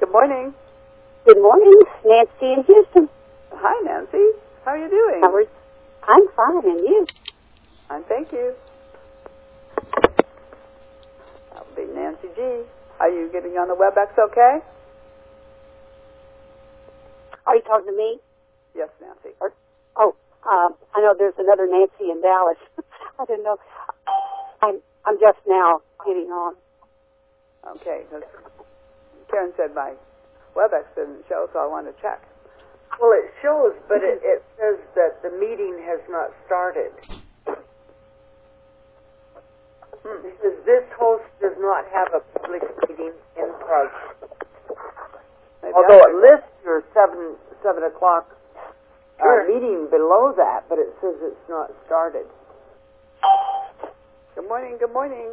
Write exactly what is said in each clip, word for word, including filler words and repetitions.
Good morning. Good morning, Nancy in Houston. Hi, Nancy. How are you doing? How are, I'm fine, and you? Fine, thank you. That would be Nancy G. Are you getting on the WebEx okay? Are you talking to me? Yes, Nancy. Or, oh, um, I know there's another Nancy in Dallas. I didn't know. I'm I'm just now getting on. Okay, because Karen said my WebEx didn't show, so I wanted to check. Well, it shows, but it, it says that the meeting has not started. Hmm. It says this host does not have a public meeting in progress. Maybe Although I it lists your seven seven o'clock uh, Sure. meeting below that, but it says it's not started. Good morning, good morning.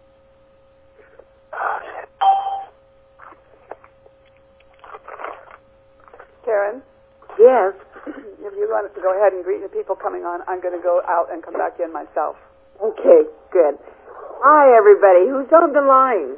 Karen, Yes. if you want to go ahead and greet the people coming on, I'm going to go out and come back in myself. Okay, good. Hi, everybody. Who's on the line?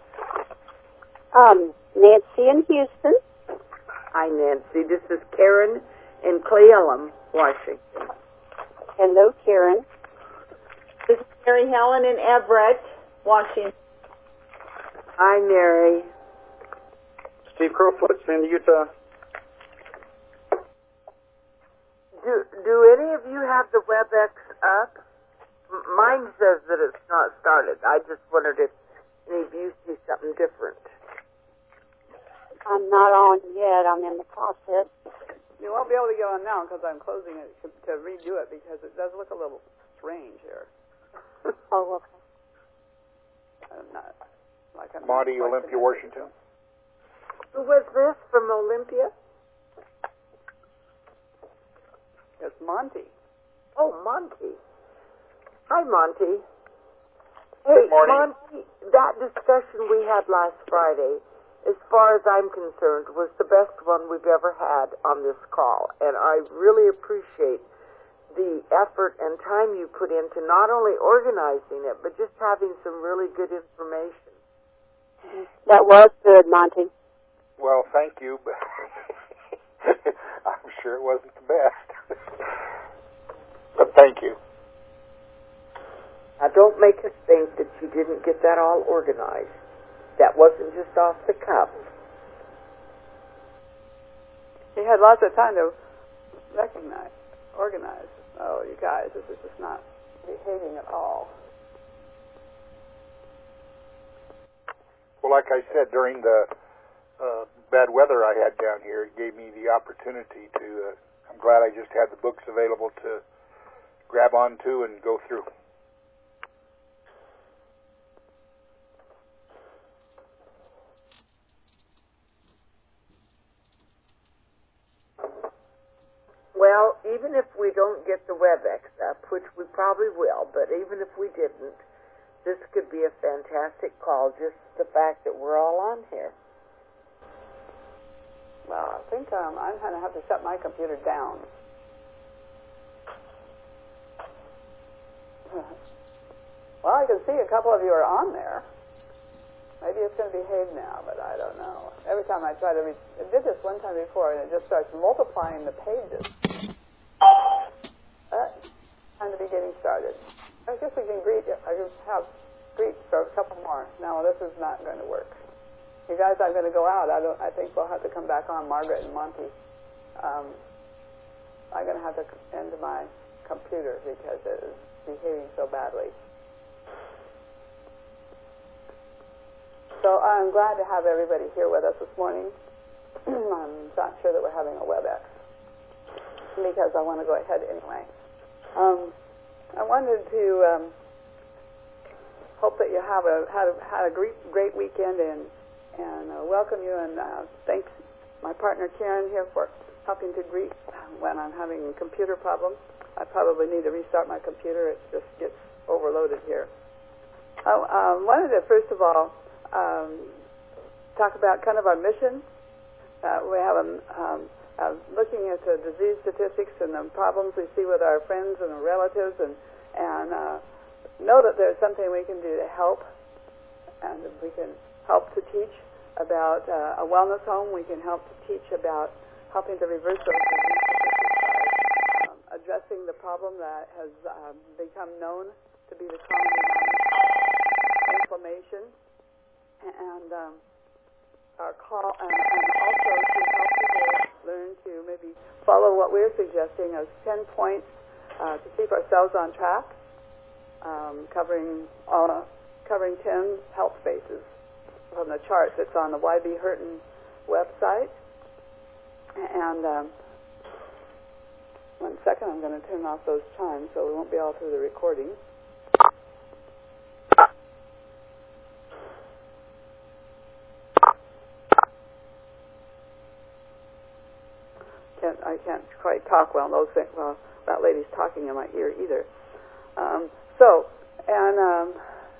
Um, Nancy in Houston. Hi, Nancy. This is Karen in Cle Elum, Washington. Hello, Karen. This is Mary Helen in Everett, Washington. Hi, Mary. Steve Crowfoot, Sandy, Utah. Do do any of you have the WebEx up? M- mine says that it's not started. I just wondered if any of you see something different. I'm not on yet. I'm in the process. You won't be able to get on now because I'm closing it to, to redo it because it does look a little strange here. Oh, okay. I'm not, like I'm Monty, not Olympia, Washington. Who was this from Olympia? It's Monty. Oh, Monty. Hi, Monty. Hey, Good morning. Monty, that discussion we had last Friday, as far as I'm concerned, was the best one we've ever had on this call. And I really appreciate the effort and time you put into not only organizing it, but just having some really good information. That was good, Monty. Well, thank you, but I'm sure it wasn't the best. But thank you. Now, don't make us think that you didn't get that all organized. That wasn't just off the cuff. He had lots of time to recognize, organize. Oh, you guys, this is just not behaving at all. Well, like I said, during the uh, bad weather I had down here, it gave me the opportunity to, uh, I'm glad I just had the books available to grab onto and go through. Well, even if we don't get the WebEx up, which we probably will, but even if we didn't, this could be a fantastic call, just the fact that we're all on here. Well, I think um, I'm going to have to shut my computer down. Well, I can see a couple of you are on there. Maybe it's going to behave now, but I don't know. Every time I try to read, it did this one time before, and it just starts multiplying the pages. Uh, time to be getting started. I guess we can greet. I can have greet for a couple more. No, this is not going to work. You guys, I'm going to go out. I don't. I think we'll have to come back on, Margaret and Monty. Um, I'm going to have to end my computer because it is behaving so badly. So I'm glad to have everybody here with us this morning. I'm not sure that we're having a WebEx because I want to go ahead anyway. Um, I wanted to um, hope that you have a had a, had a great great weekend and and uh, welcome you and uh, thanks my partner Karen here for helping to greet when I'm having computer problems. I probably need to restart my computer. It just gets overloaded here. I uh, wanted to first of all um, talk about kind of our mission. Uh, we have a um, uh, looking at the disease statistics and the problems we see with our friends and our relatives, and and uh, know that there's something we can do to help, and we can help to teach about uh, a wellness home. We can help to teach about helping to reverse those diseases, um, addressing the problem that has um, become known to be the common inflammation, and um, our call, and, and also to help people learn to maybe follow what we're suggesting as ten points uh, to keep ourselves on track, um, covering uh, covering ten health spaces from the chart that's on the Y B Hurton website. And um, one second, I'm going to turn off those chimes so we won't be all through the recording. Can't, I can't quite talk well. Those things, well, that lady's talking in my ear either. Um, so, and um,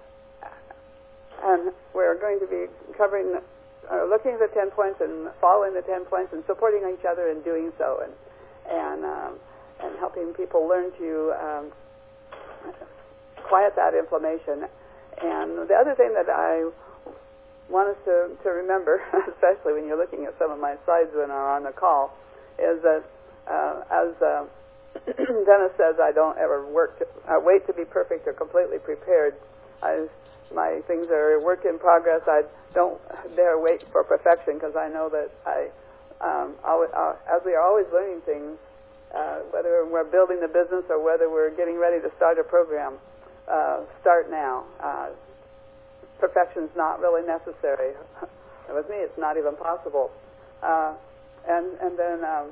and we're going to be covering, uh, looking at the ten points and following the ten points and supporting each other in doing so, and and um, and helping people learn to um, quiet that inflammation. And the other thing that I want us to, to remember, especially when you're looking at some of my slides when I'm on the call, is that uh, as uh, Dennis says, I don't ever work to, uh, wait to be perfect or completely prepared. I, my things are a work in progress. I don't dare wait for perfection because I know that I, um, always, uh, as we are always learning things, uh, whether we're building the business or whether we're getting ready to start a program, uh, start now. Uh, perfection is not really necessary. With me, it's not even possible. Uh, and and then, um,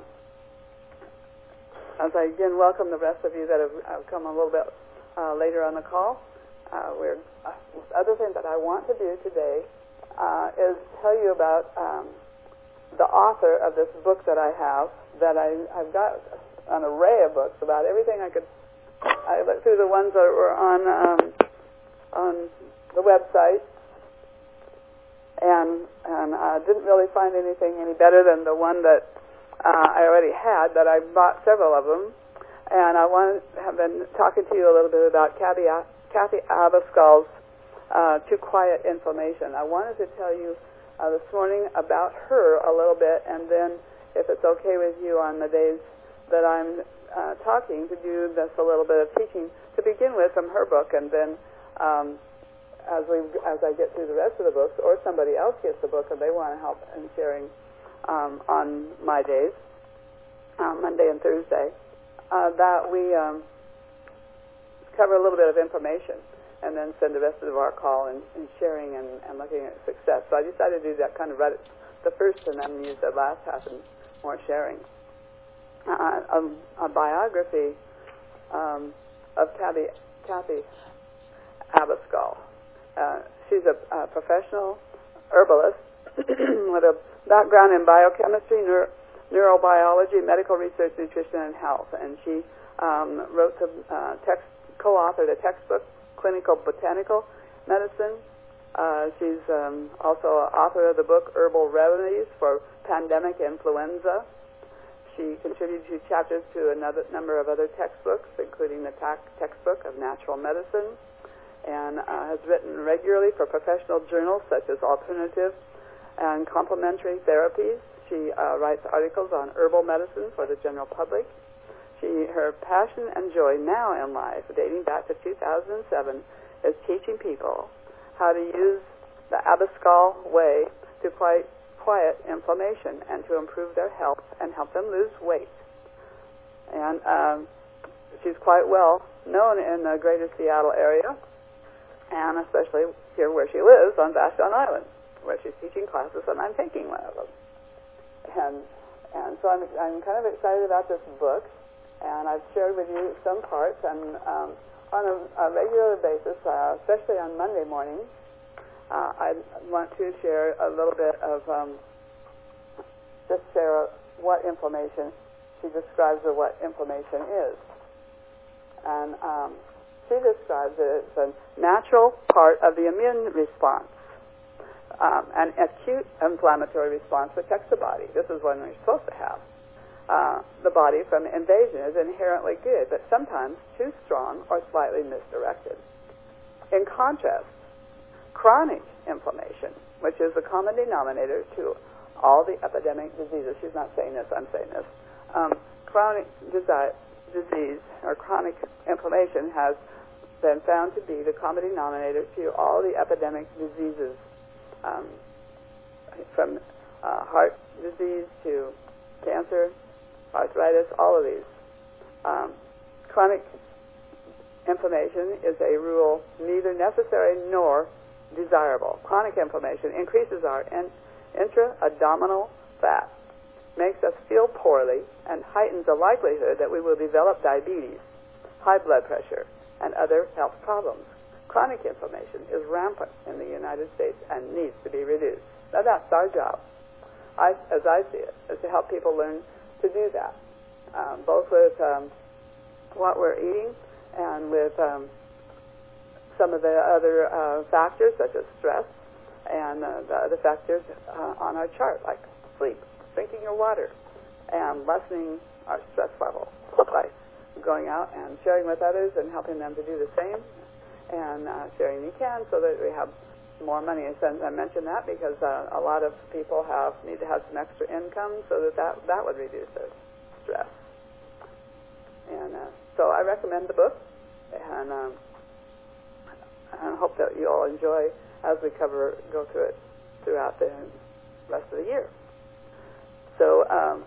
as I again welcome the rest of you that have, have come a little bit uh, later on the call. Uh, we're, uh, other thing that I want to do today uh, is tell you about um, the author of this book that I have, that I, I've got an array of books about everything I could. I looked through the ones that were on um, on the website, and and I didn't really find anything any better than the one that uh, I already had, that I bought several of them, and I want to have been talking to you a little bit about Kathy Kathy Abascal's uh, To Quiet Inflammation. I wanted to tell you uh, this morning about her a little bit, and then, if it's okay with you, on the days that I'm uh, talking, to do this a little bit of teaching to begin with from her book, and then um, as we as I get through the rest of the books, or somebody else gets the book and they want to help in sharing um, on my days, uh, Monday and Thursday, uh, that we um, cover a little bit of information, and then spend the rest of our call in, in sharing and, and looking at success. So I decided to do that kind of right at the first, and then use the last half and more sharing. Uh, a, a biography um, of Kathy, Kathy Abascal. Uh, she's a, a professional herbalist with a background in biochemistry, neuro, neurobiology, medical research, nutrition, and health. And she um, wrote the uh, text, co-authored a textbook, Clinical Botanical Medicine. Uh, she's um, also an author of the book Herbal Remedies for Pandemic Influenza. She contributed two chapters to another number of other textbooks, including the tac- textbook of natural medicine, and uh, has written regularly for professional journals such as Alternative and Complementary Therapies. She uh, writes articles on herbal medicine for the general public. She, her passion and joy now in life, dating back to two thousand seven, is teaching people how to use the Abascal way to quiet, quiet inflammation and to improve their health and help them lose weight. And um, she's quite well known in the greater Seattle area, and especially here where she lives on Vashon Island, where she's teaching classes, and I'm taking one of them. And and so I'm I'm kind of excited about this book. And I've shared with you some parts, and um, on a, a regular basis, uh, especially on Monday mornings, uh, I want to share a little bit of, um, just share what inflammation, she describes of what inflammation is. And um, she describes it as a natural part of the immune response. Um, an acute inflammatory response protects the body. This is what we're supposed to have. Uh, the body from invasion is inherently good, but sometimes too strong or slightly misdirected. In contrast, chronic inflammation, which is the common denominator to all the epidemic diseases. She's not saying this, I'm saying this. Um, chronic desi- disease or chronic inflammation has been found to be the common denominator to all the epidemic diseases, um, from uh, heart disease to cancer, arthritis, all of these. Um, chronic inflammation is a rule neither necessary nor desirable. Chronic inflammation increases our in- intra-abdominal fat, makes us feel poorly, and heightens the likelihood that we will develop diabetes, high blood pressure, and other health problems. Chronic inflammation is rampant in the United States and needs to be reduced. Now that's our job, I, as I see it, is to help people learn to do that, um, both with um, what we're eating and with um, some of the other uh, factors such as stress and uh, the other factors uh, on our chart, like sleep, drinking your water, and lessening our stress level by going out and sharing with others and helping them to do the same, and uh, sharing you can so that we have more money. And since I mentioned that because uh, a lot of people have need to have some extra income so that that, that would reduce their stress. And uh, so I recommend the book, and um, I hope that you all enjoy as we cover go through it throughout the rest of the year. So, um,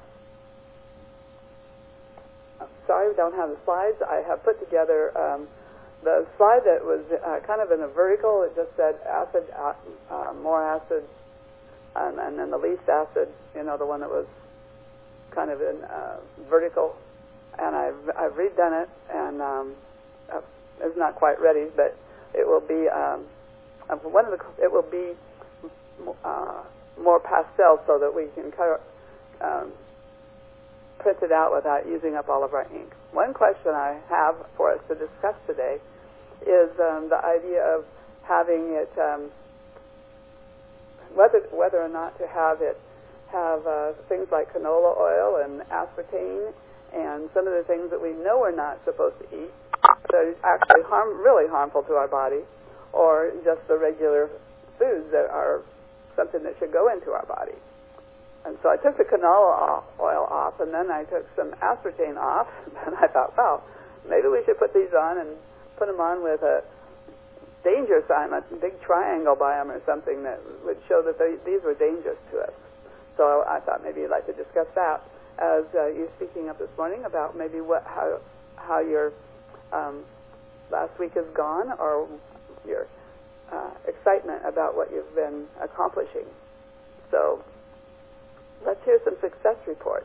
I'm sorry we don't have the slides. I have put together um, the slide that was uh, kind of in a vertical. It just said acid, uh, uh, more acid, and, and then the least acid, you know, the one that was kind of in uh, vertical. And I've, I've redone it, and um, uh, it's not quite ready, but it will be um, one of the. It will be uh, more pastel so that we can color, um, print it out without using up all of our ink. One question I have for us to discuss today is um, the idea of having it, um, whether whether or not to have it have uh, things like canola oil and aspartame and some of the things that we know we're not supposed to eat that are actually harm, really harmful to our body, or just the regular foods that are something that should go into our body. And so I took the canola oil off, and then I took some aspartame off, and I thought, wow, maybe we should put these on and put them on with a danger sign, a big triangle by them or something that would show that they, these were dangerous to us. So I thought maybe you'd like to discuss that as uh, you're speaking up this morning about maybe what how how your um, last week has gone, or your uh, excitement about what you've been accomplishing. So let's hear some success reports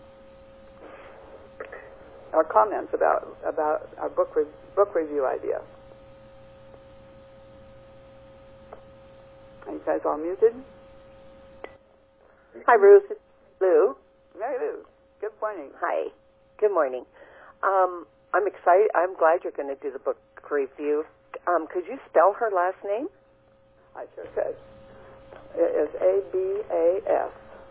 or comments about about our book re- book review idea. Are you guys all muted? Hi, Ruth. It's Lou. Mary Lou. Good morning. Hi. Good morning. Um, I'm excited. I'm glad you're going to do the book review. Um, could you spell her last name? I sure could. It is A B A S.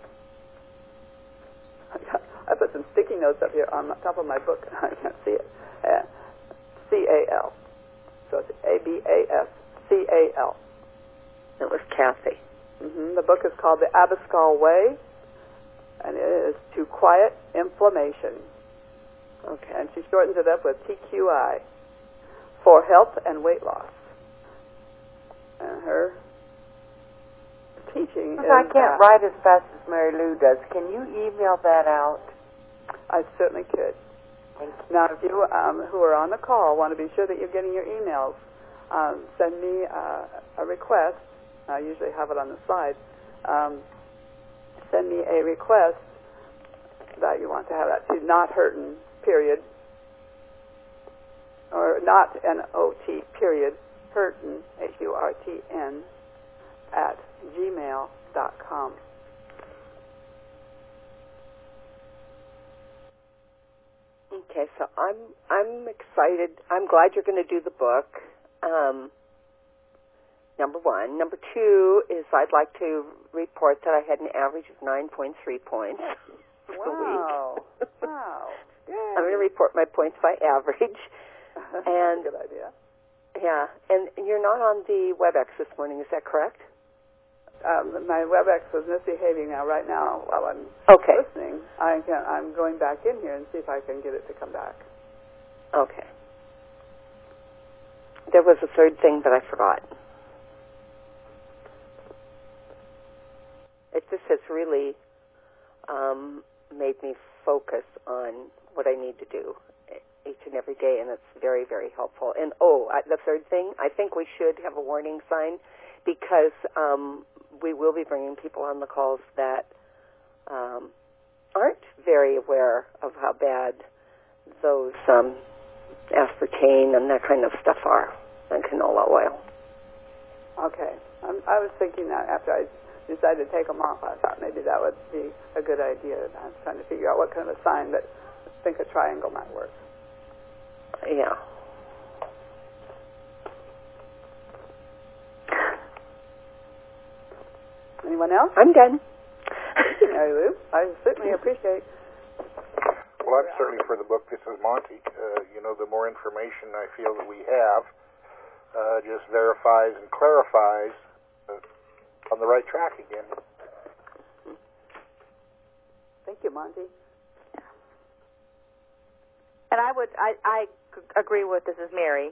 I put some sticky notes up here on the top of my book. I can't see it. Uh, C A L. So it's A B A S C A L. It was Kathy. Mm-hmm. The book is called The Abascal Way, and it is To Quiet Inflammation. Okay. And she shortens it up with T Q I, for health and weight loss. And her teaching If is... I can't uh, write as fast as Mary Lou does, can you email that out? I certainly could. Thank you. Now, if you um, who are on the call want to be sure that you're getting your emails, um, send me uh, a request. I usually have it on the slide. Um, send me a request that you want to have that to not hurtin, period, or not N O T, period, hurtin, H U R T N, at gmail dot com. Okay, so I'm I'm excited. I'm glad you're going to do the book. Um, number one. Number two is I'd like to report that I had an average of nine point three points for Wow. the week. Wow. Yay. I'm going to report my points by average. That's and a good idea. Yeah, and you're not on the WebEx this morning, is that correct? Um, my WebEx was misbehaving now. Right now, while I'm Okay. listening, I can, I'm going back in here and see if I can get it to come back. Okay. There was a third thing, but I forgot. It just has really um, made me focus on what I need to do each and every day, and it's very, very helpful. And, oh, I, the third thing, I think we should have a warning sign because um, we will be bringing people on the calls that um, aren't very aware of how bad those um, aspartame and that kind of stuff are, and canola oil. Okay. I'm, I was thinking that after I decided to take them off, I thought maybe that would be a good idea. I was trying to figure out what kind of a sign, but I think a triangle might work. Yeah. Anyone else? I'm done. Mary Lou, I certainly appreciate. Well, I'm certainly for the book. This is Monty. Uh, you know, the more information I feel that we have, uh, just verifies and clarifies uh, on the right track again. Thank you, Monty. And I would, I, I agree with, this is Mary.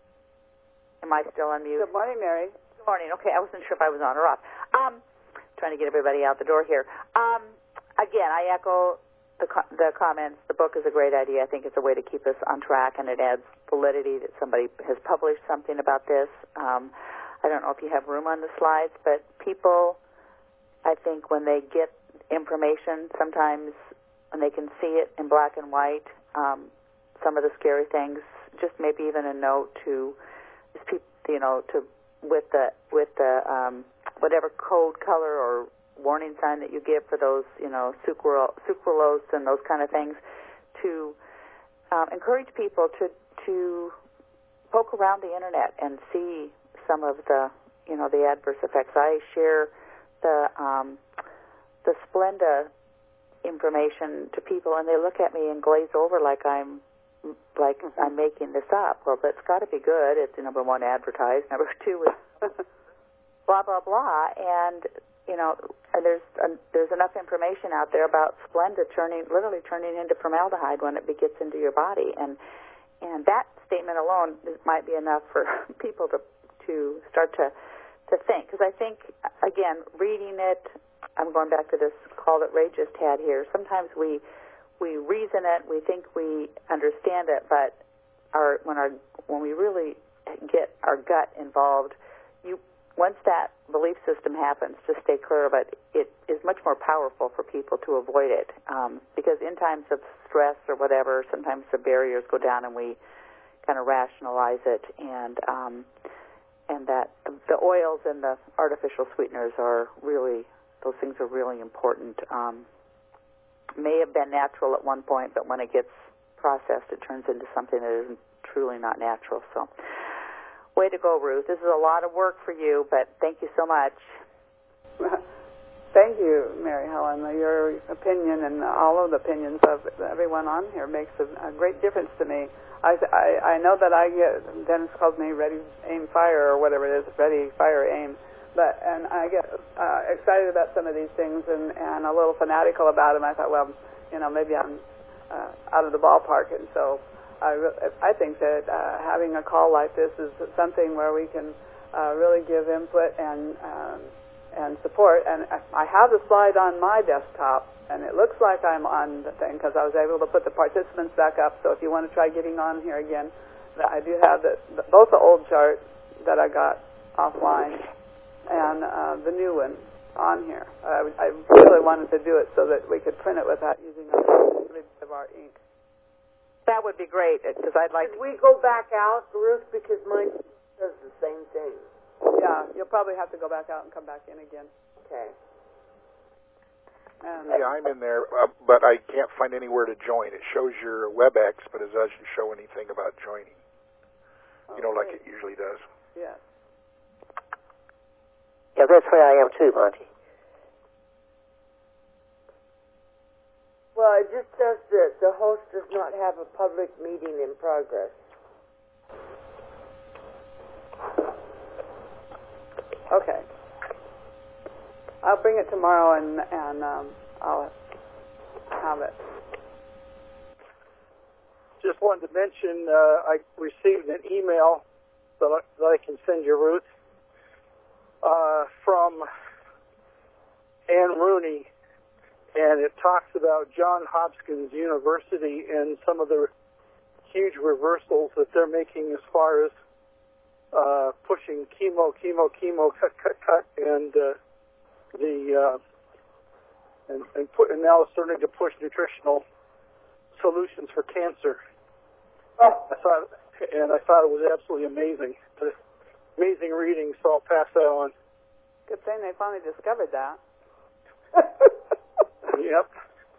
Am I still on mute? Good morning, Mary. Good morning. Okay, I wasn't sure if I was on or off. Um, trying to get everybody out the door here. Um, again, I echo the co- the comments. The book is a great idea. I think it's a way to keep us on track, and it adds validity that somebody has published something about this. Um, I don't know if you have room on the slides, but people, I think when they get information, sometimes when they can see it in black and white, um, some of the scary things, just maybe even a note to, you know, to with the with the um, whatever code color or warning sign that you give for those, you know, sucral, sucralose and those kind of things, to um, encourage people to to poke around the internet and see some of the, you know, the adverse effects. I share the um, the Splenda information to people, and they look at me and glaze over like I'm like mm-hmm. I'm making this up. Well, that's got to be good. It's number one, advertised. Number two is blah blah blah, and you know, and there's uh, there's enough information out there about Splenda turning literally turning into formaldehyde when it gets into your body, and and that statement alone might be enough for people to to start to to think. Because I think, again, reading it, I'm going back to this call that Ray just had here. Sometimes we we reason it, we think we understand it, but our when our when we really get our gut involved, you once that belief system happens, just stay clear of it. It is much more powerful for people to avoid it, um, because in times of stress or whatever, sometimes the barriers go down and we kind of rationalize it, and um, and that the oils and the artificial sweeteners are really, those things are really important. Um, may have been natural at one point, but when it gets processed, it turns into something that is truly not natural. So, way to go, Ruth. This is a lot of work for you, but thank you so much. Thank you, Mary Helen. Your opinion and all of the opinions of everyone on here makes a, a great difference to me. I, I, I know that I get, Dennis calls me Ready, Aim, Fire, or whatever it is, Ready, Fire, Aim. But and I get uh, excited about some of these things and, and a little fanatical about them. I thought, well, you know, maybe I'm uh, out of the ballpark, and so I, re- I think that uh, having a call like this is something where we can uh, really give input and um, and support. And I have the slide on my desktop, and it looks like I'm on the thing because I was able to put the participants back up. So if you want to try getting on here again, I do have the, the, both the old chart that I got offline and uh, the new one on here. Uh, I really wanted to do it so that we could print it without using a bit of our ink. That would be great, because I'd like Could we go back out, Ruth, because mine does the same thing. Yeah, you'll probably have to go back out and come back in again. Okay. And Yeah, I'm in there, uh, but I can't find anywhere to join. It shows your WebEx, but it doesn't show anything about joining. You know, like it usually does. Yes. Yeah, that's where I am too, Monty. Well, it just says that the host does not have a public meeting in progress. Okay. I'll bring it tomorrow and and um, I'll have it. Just wanted to mention uh, I received an email that I, that I can send you, Ruth, uh, from Anne Rooney, and it talks about Johns Hopkins University and some of the huge reversals that they're making as far as uh, pushing chemo, chemo, chemo, cut, cut, cut, and uh, the uh, and and, put, and now starting to push nutritional solutions for cancer. I thought, and I thought it was absolutely amazing, amazing reading. So I'll pass that on. Good thing they finally discovered that. Yep.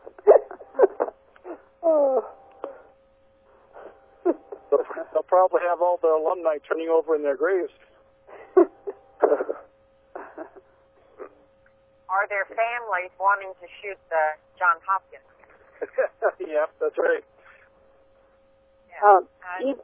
Oh. They'll, they'll probably have all the alumni turning over in their graves. Or their families wanting to shoot the Johns Hopkins. Yep, that's right. Yeah. Um, even,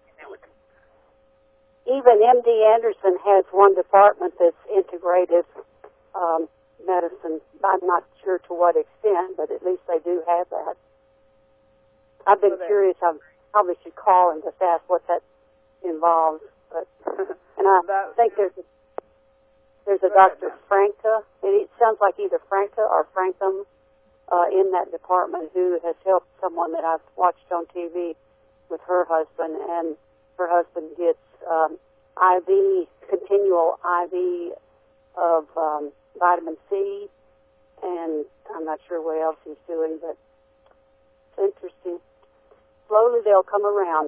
even M D Anderson has one department that's integrative um, medicine. I'm not sure to what extent, but at least they do have that. I've been Okay. curious. I probably should call and just ask what that involves. But and I That- think there's a, there's a Go ahead, Doctor ma'am. Franca. And it sounds like either Franca or Frankum uh, in that department who has helped someone that I've watched on T V with her husband, and her husband gets um, I V, continual I V of um, vitamin C, and I'm not sure what else he's doing, but it's interesting. Slowly they'll come around.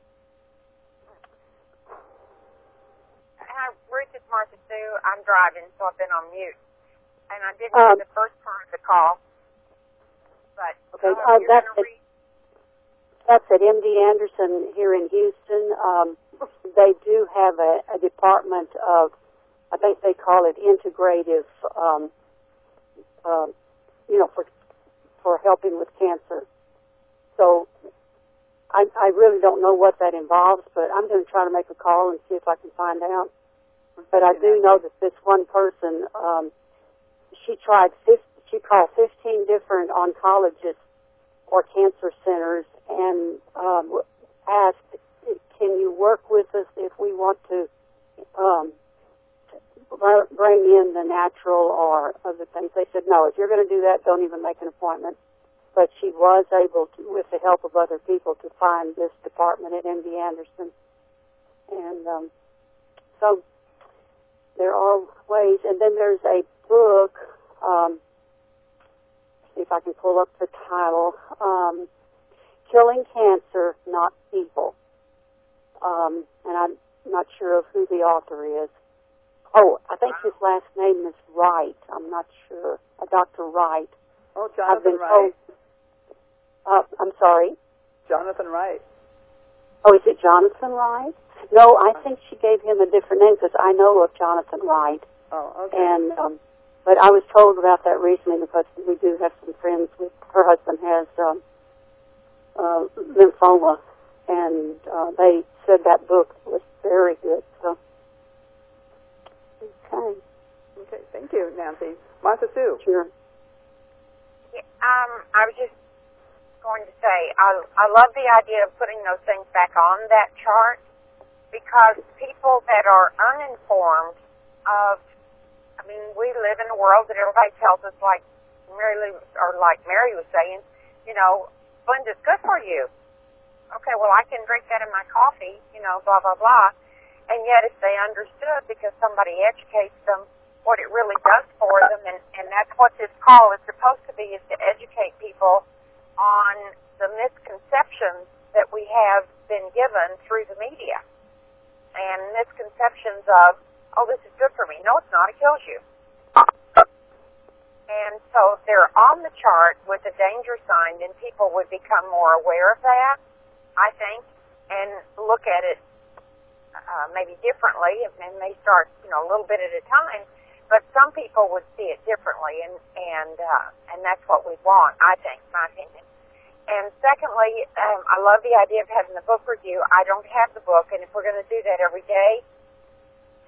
Hi, Ruth, it's Martha Sue. I'm driving, so I've been on mute. And I didn't Um, hear the first part of the call. But Okay, uh, uh, you're that's going to it. read. That's at M D Anderson here in Houston. Um, they do have a, a department of, I think they call it integrative, um, um, you know, for for helping with cancer. So I, I really don't know what that involves, but I'm going to try to make a call and see if I can find out. But I do know that this one person, um, she tried, fifty, she called fifteen different oncologists or cancer centers and um, asked, can you work with us if we want to um, bring in the natural or other things? They said, no, if you're going to do that, don't even make an appointment. But she was able to, with the help of other people, to find this department at M D Anderson. And um, so there are ways. And then there's a book, um, see if I can pull up the title, um, Killing Cancer, Not People. Um, and I'm not sure of who the author is. Oh, I think his last name is Wright. I'm not sure. Uh, Doctor Wright. Oh, I've Jonathan been Wright. told. Uh, I'm sorry. Jonathan Wright. Oh, is it Jonathan Wright? No, I think she gave him a different name because I know of Jonathan Wright. Oh, okay. And um, but I was told about that recently because we do have some friends with her husband has um, uh, lymphoma, and uh, they said that book was very good. So, okay, Okay, thank you, Nancy. Martha Sue. sure. Yeah, um, I was just going to say, I, I love the idea of putting those things back on that chart because people that are uninformed of, I mean, we live in a world that everybody tells us, like Mary Lou, or like Mary was saying, you know, Splendid's good for you. Okay, well, I can drink that in my coffee, you know, blah, blah, blah. And yet if they understood, because somebody educates them, what it really does for them, and, and that's what this call is supposed to be, is to educate people on the misconceptions that we have been given through the media. And misconceptions of, oh, this is good for me. No, it's not. It kills you. And so if they're on the chart with a danger sign, then people would become more aware of that, I think, and look at it uh, maybe differently, and may start, you know, a little bit at a time. But some people would see it differently, and and uh, and that's what we want, I think, my opinion. And secondly, um, I love the idea of having the book review. I don't have the book, and if we're going to do that every day,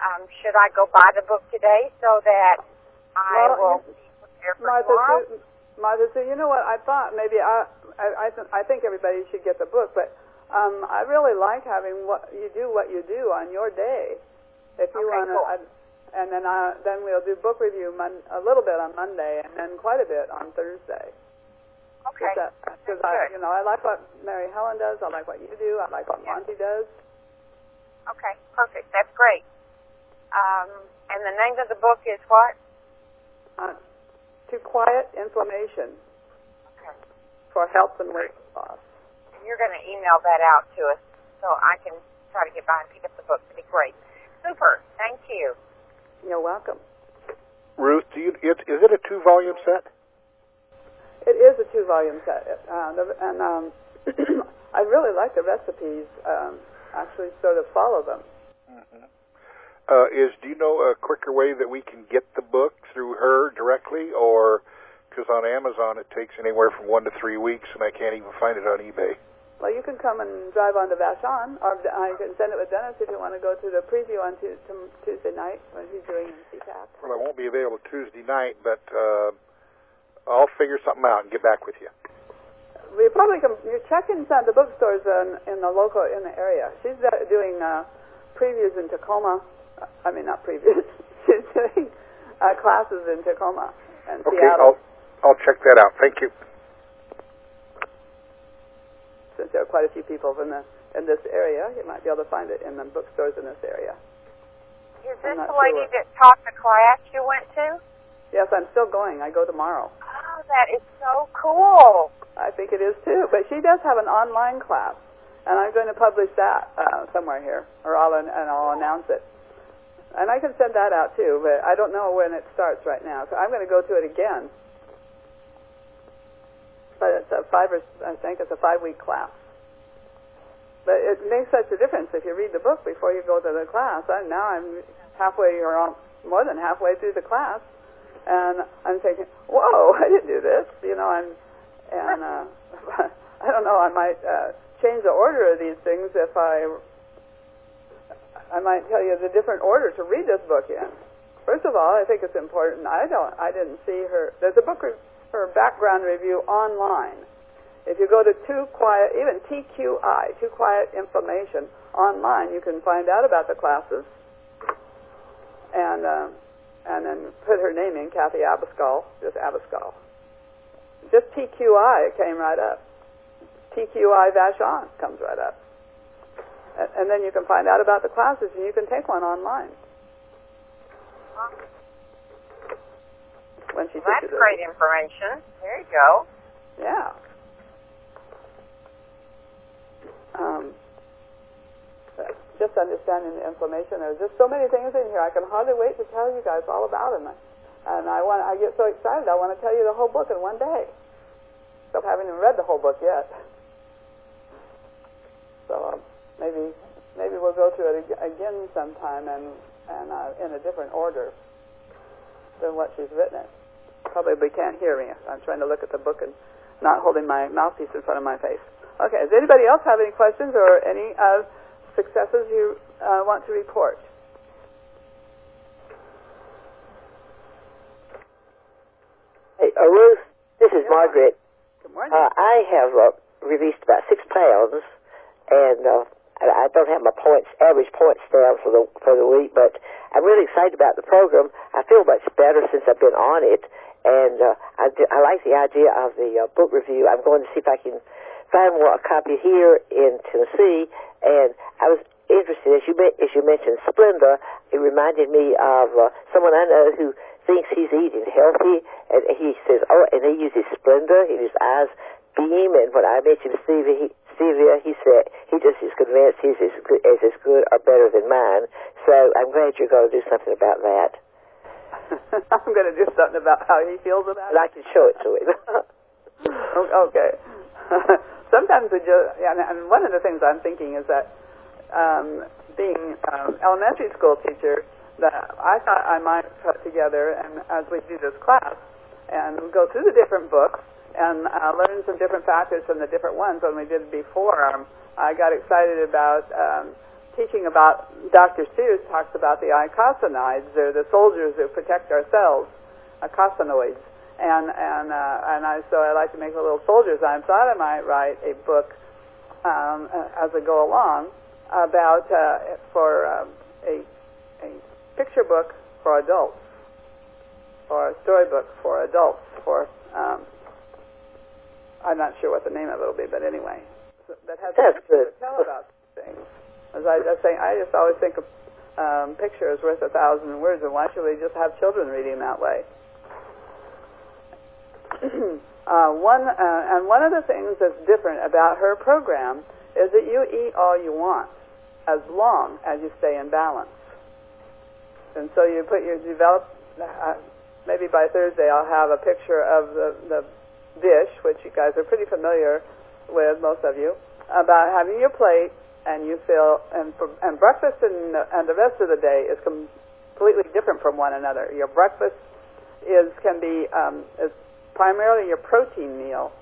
um, should I go buy the book today so that I Well, will be prepared for Martha, tomorrow? Sue, Martha, Sue, you know what? I thought maybe I, I, I, th- I think everybody should get the book, but um, I really like having what you do, what you do on your day. If you Okay, want to, cool. and then I, then we'll do book review mon- a little bit on Monday, and then quite a bit on Thursday. Okay. Because That's I, good. you know, I like what Mary Helen does. I like what you do. I like what Yeah. Monty does. Okay, perfect. That's great. Um, and the name of the book is what? Uh, to quiet inflammation Okay. for health and weight loss. You're going to email that out to us so I can try to get by and pick up the book. It'd be great. Super. Thank you. You're welcome. Ruth, do you, it, is it a two-volume set? It is a two-volume set, uh, the, and um, I really like the recipes. Um, actually, sort of follow them. Mm-hmm. Uh, is do you know a quicker way that we can get the book through her directly, or because on Amazon it takes anywhere from one to three weeks, and I can't even find it on eBay? Well, you can come and drive on to Vashon, or I can send it with Dennis if you want to go to the preview on t- t- Tuesday night when he's doing C PAC. Well, I won't be available Tuesday night, but uh, I'll figure something out and get back with you. We probably can. You check inside the bookstores in, in the local in the area. She's uh, doing uh, previews in Tacoma. I mean, not previews. She's doing uh, classes in Tacoma and Okay, Seattle. I'll I'll check that out. Thank you. Since there are quite a few people in the in this area, you might be able to find it in the bookstores in this area. Is I'm this not the lady sure. that taught the class you went to? Yes, I'm still going. I go tomorrow. Oh, that is so cool. I think it is too. But she does have an online class, and I'm going to publish that uh, somewhere here, or I'll and I'll announce it. And I can send that out too, but I don't know when it starts right now. So I'm going to go to it again. But it's a five or I think it's a five-week class. But it makes such a difference if you read the book before you go to the class. I, now I'm halfway or more than halfway through the class, and I'm thinking, "Whoa, I didn't do this." You know, I'm and uh, I don't know. I might uh, change the order of these things if I. I might tell you the different order to read this book in. First of all, I think it's important. I don't. I didn't see her. There's a book. Re- her background review online. If you go to Too Quiet, even T Q I, Too Quiet Inflammation, online, you can find out about the classes, and uh, and then put her name in, Kathy Abascal, just Abascal. Just T Q I, it came right up. T Q I Vashon comes right up. And, and then you can find out about the classes, and you can take one online. When she Well, that's teaches it. great information. There you go. Yeah. Um, just understanding the inflammation. There's just so many things in here. I can hardly wait to tell you guys all about them. And I want. I get so excited. I want to tell you the whole book in one day. So I haven't even read the whole book yet. So um, maybe maybe we'll go through it ag- again sometime and and uh, in a different order than what she's written it. Probably can't hear me. I'm trying to look at the book and not holding my mouthpiece in front of my face. Okay, does anybody else have any questions or any uh, successes you uh, want to report? Hey, uh, Ruth, this is Margaret. Good morning. Uh, I have uh, released about six pounds, and uh, I I don't have my points, average points down for the for the week, but I'm really excited about the program. I feel much better since I've been on it, and uh, I, do, I like the idea of the uh, book review. I'm going to see if I can find one, a copy here in Tennessee, and I was interested, as you as you mentioned Splenda, it reminded me of uh, someone I know who thinks he's eating healthy, and he says, oh, and he uses Splenda, and his eyes beam, and when I mentioned Stevia, he, Stevia, he said he just is convinced he's as good, as, as good or better than mine. So I'm glad you're going to do something about that. I'm going to do something about how he feels about I'd like to show it to him. Okay. Sometimes we just, yeah, and one of the things I'm thinking is that um, being um, elementary school teacher, that I thought I might put together, and as we do this class, and go through the different books and uh, learn some different factors from the different ones. When we did before, um, I got excited about um, teaching about, Doctor Seuss talks about the icosanoids. They're the soldiers who protect our cells, icosanoids. And and uh, and I so I like to make a little soldiers. I thought I might write a book um, as I go along about uh, for um, a a picture book for adults, or a storybook for adults. For um, I'm not sure what the name of it will be, but anyway, so that has That's to good. tell about things. As I was saying, I just always think of um, pictures worth a thousand words, and why should we just have children reading that way? uh, one uh, and one of the things that's different about her program is that you eat all you want, as long as you stay in balance. And so you put your develop. Uh, maybe by Thursday I'll have a picture of the the dish, which you guys are pretty familiar with, most of you, about having your plate, and you feel and for, and breakfast and and the rest of the day is completely different from one another. Your breakfast is can be um, is primarily your protein meal,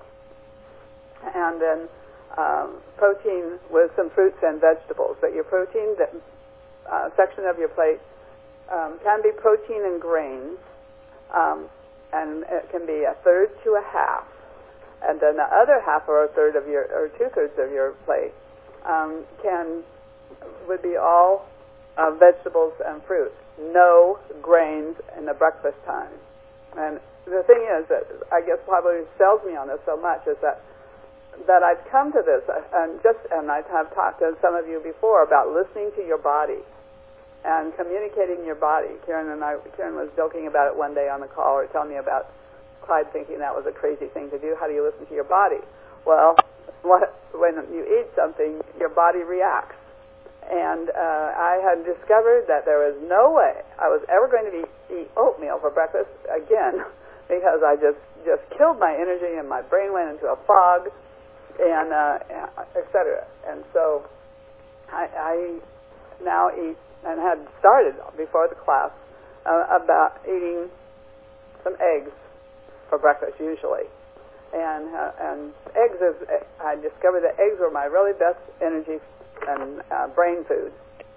and then um, protein with some fruits and vegetables. But your protein that, uh, section of your plate um, can be protein and grains, um, and it can be a third to a half, and then the other half or a third of your or two thirds of your plate um, can would be all uh, vegetables and fruit. No grains in the breakfast time. And the thing is that I guess probably sells me on this so much is that that I've come to this, and just and I have talked to some of you before about listening to your body and communicating your body. Karen and I, Karen was joking about it one day on the call, or telling me about Clyde thinking that was a crazy thing to do. How do you listen to your body? Well, what, when you eat something, your body reacts. And uh, I had discovered that there was no way I was ever going to be, eat oatmeal for breakfast again, because I just, just killed my energy and my brain went into a fog, and uh, et cetera. And so I, I now eat, and had started before the class, uh, about eating some eggs for breakfast usually. And uh, and eggs is, I discovered that eggs were my really best energy and uh, brain food.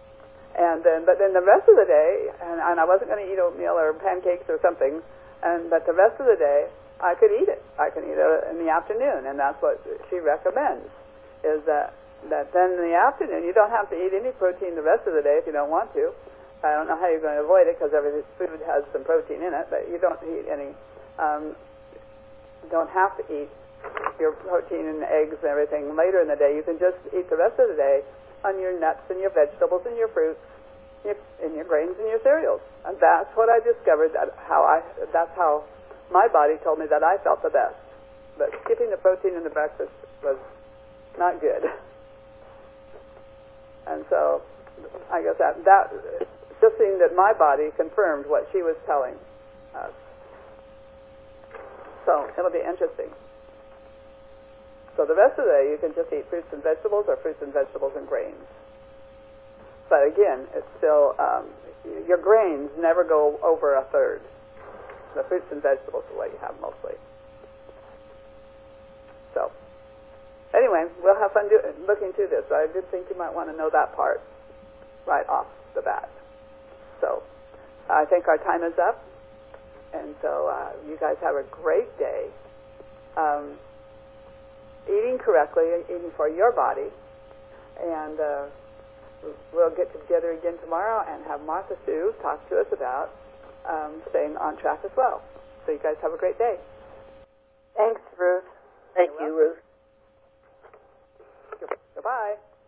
And then, but then the rest of the day, and, and I wasn't going to eat oatmeal or pancakes or something, and but the rest of the day I could eat it. I can eat it in the afternoon, and that's what she recommends. Is that that then in the afternoon you don't have to eat any protein the rest of the day if you don't want to. I don't know how you're going to avoid it because every food has some protein in it, but you don't eat any. Um, don't have to eat your protein and eggs and everything later in the day. You can just eat the rest of the day on your nuts and your vegetables and your fruits your, and your grains and your cereals. And that's what I discovered. That how I that's how my body told me that I felt the best. But skipping the protein in the breakfast was not good. And so I guess that that just seemed that my body confirmed what she was telling us. So it'll be interesting. So the rest of the day you can just eat fruits and vegetables, or fruits and vegetables and grains. But again, it's still, um, your grains never go over a third. The fruits and vegetables are what you have mostly. So anyway, we'll have fun do, looking through this. But I did think you might want to know that part right off the bat. So I think our time is up. And so uh, you guys have a great day. Um, eating correctly, eating for your body. And uh, we'll get together again tomorrow and have Martha Sue talk to us about um, staying on track as well. So you guys have a great day. Thanks, Ruth. Thank you, Ruth. Goodbye.